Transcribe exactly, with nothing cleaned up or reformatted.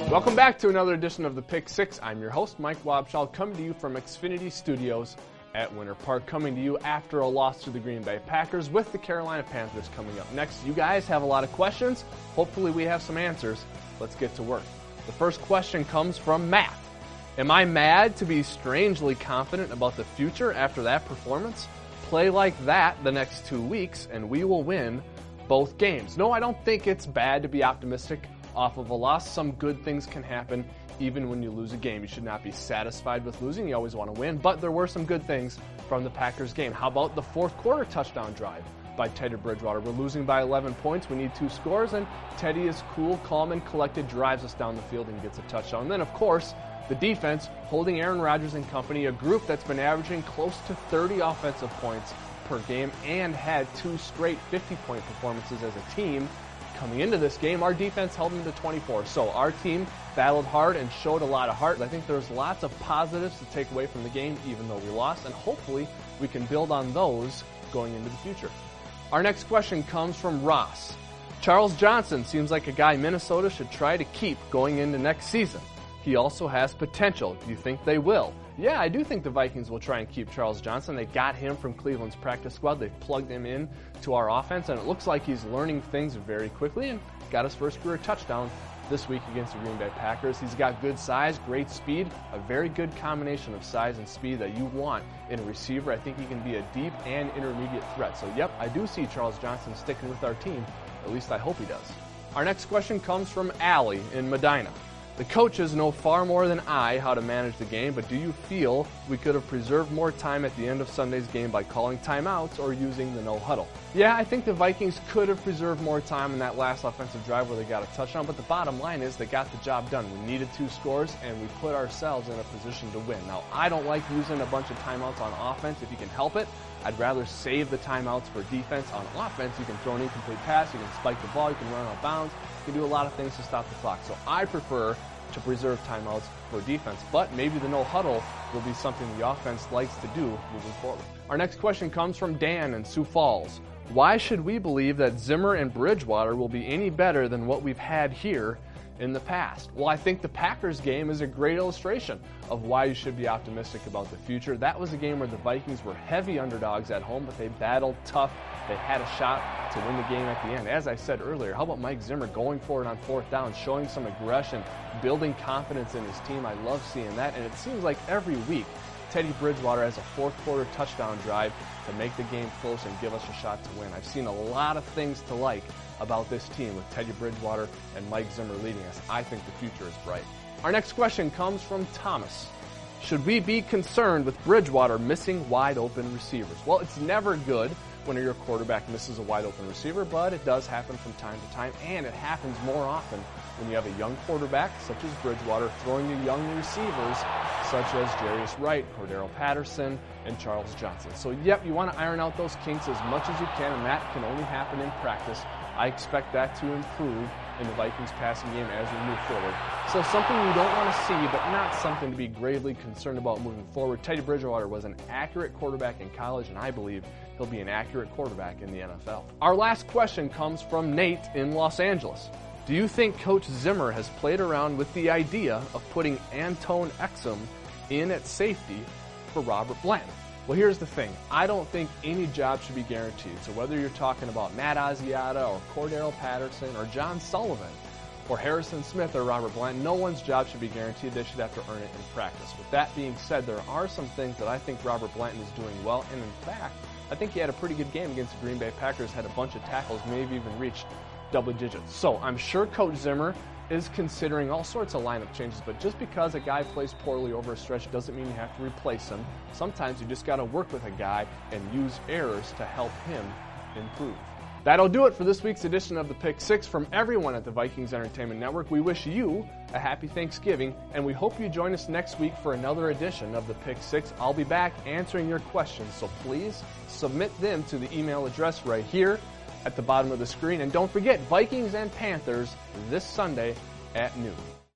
Welcome back to another edition of the Pick Six. I'm your host, Mike Wobschall, coming to you from Xfinity Studios at Winter Park, coming to you after a loss to the Green Bay Packers with the Carolina Panthers coming up next. You guys have a lot of questions. Hopefully we have some answers. Let's get to work. The first question comes from Matt. Am I mad to be strangely confident about the future after that performance? Play like that the next two weeks and we will win both games. No, I don't think it's bad to be optimistic off of a loss. Some good things can happen even when you lose a game. You should not be satisfied with losing. You always want to win, but there were some good things from the Packers game. How about the fourth quarter touchdown drive by Teddy Bridgewater? We're losing by eleven points. We need two scores, and Teddy is cool, calm, and collected, drives us down the field and gets a touchdown. And then, of course, the defense holding Aaron Rodgers and company, a group that's been averaging close to thirty offensive points per game and had two straight fifty-point performances as a team. Coming into this game, our defense held them to twenty-four. So our team battled hard and showed a lot of heart. I think there's lots of positives to take away from the game, even though we lost, and hopefully we can build on those going into the future. Our next question comes from Ross. Charles Johnson seems like a guy Minnesota should try to keep going into next season. He also has potential. Do you think they will? Yeah, I do think the Vikings will try and keep Charles Johnson. They got him from Cleveland's practice squad. They've plugged him in to our offense, and it looks like he's learning things very quickly and got his first career touchdown this week against the Green Bay Packers. He's got good size, great speed, a very good combination of size and speed that you want in a receiver. I think he can be a deep and intermediate threat. So, yep, I do see Charles Johnson sticking with our team. At least I hope he does. Our next question comes from Allie in Medina. The coaches know far more than I how to manage the game, but do you feel we could have preserved more time at the end of Sunday's game by calling timeouts or using the no huddle? Yeah, I think the Vikings could have preserved more time in that last offensive drive where they got a touchdown, but the bottom line is they got the job done. We needed two scores, and we put ourselves in a position to win. Now, I don't like using a bunch of timeouts on offense if you can help it. I'd rather save the timeouts for defense. On offense, you can throw an incomplete pass, you can spike the ball, you can run out of bounds, you can do a lot of things to stop the clock. So I prefer to preserve timeouts for defense, but maybe the no huddle will be something the offense likes to do moving forward. Our next question comes from Dan in Sioux Falls. Why should we believe that Zimmer and Bridgewater will be any better than what we've had here in the past? Well, I think the Packers game is a great illustration of why you should be optimistic about the future. That was a game where the Vikings were heavy underdogs at home, but they battled tough. They had a shot to win the game at the end. As I said earlier, how about Mike Zimmer going for it on fourth down, showing some aggression, building confidence in his team? I love seeing that, and it seems like every week Teddy Bridgewater has a fourth quarter touchdown drive to make the game close and give us a shot to win. I've seen a lot of things to like about this team with Teddy Bridgewater and Mike Zimmer leading us. I think the future is bright. Our next question comes from Thomas. Should we be concerned with Bridgewater missing wide open receivers? Well, it's never good when your quarterback misses a wide open receiver, but it does happen from time to time, and it happens more often when you have a young quarterback such as Bridgewater throwing to young receivers such as Jarius Wright, Cordero Patterson, and Charles Johnson. So, yep, you want to iron out those kinks as much as you can, and that can only happen in practice. I expect that to improve in the Vikings passing game as we move forward. So something you don't want to see, but not something to be gravely concerned about moving forward. Teddy Bridgewater was an accurate quarterback in college, and I believe he'll be an accurate quarterback in the N F L. Our last question comes from Nate in Los Angeles. Do you think Coach Zimmer has played around with the idea of putting Antone Exum in at safety for Robert Blanton? Well, here's the thing. I don't think any job should be guaranteed. So whether you're talking about Matt Asiata or Cordero Patterson or John Sullivan or Harrison Smith or Robert Blanton, no one's job should be guaranteed. They should have to earn it in practice. With that being said, there are some things that I think Robert Blanton is doing well. And in fact, I think he had a pretty good game against the Green Bay Packers, had a bunch of tackles, maybe even reached double digits. So I'm sure Coach Zimmer is considering all sorts of lineup changes, but just because a guy plays poorly over a stretch doesn't mean you have to replace him. Sometimes you just got to work with a guy and use errors to help him improve. That'll do it for this week's edition of the Pick Six. From everyone at the Vikings Entertainment Network, we wish you a happy Thanksgiving, and we hope you join us next week for another edition of the Pick Six. I'll be back answering your questions, so please submit them to the email address right here at the bottom of the screen. And don't forget, Vikings and Panthers this Sunday at noon.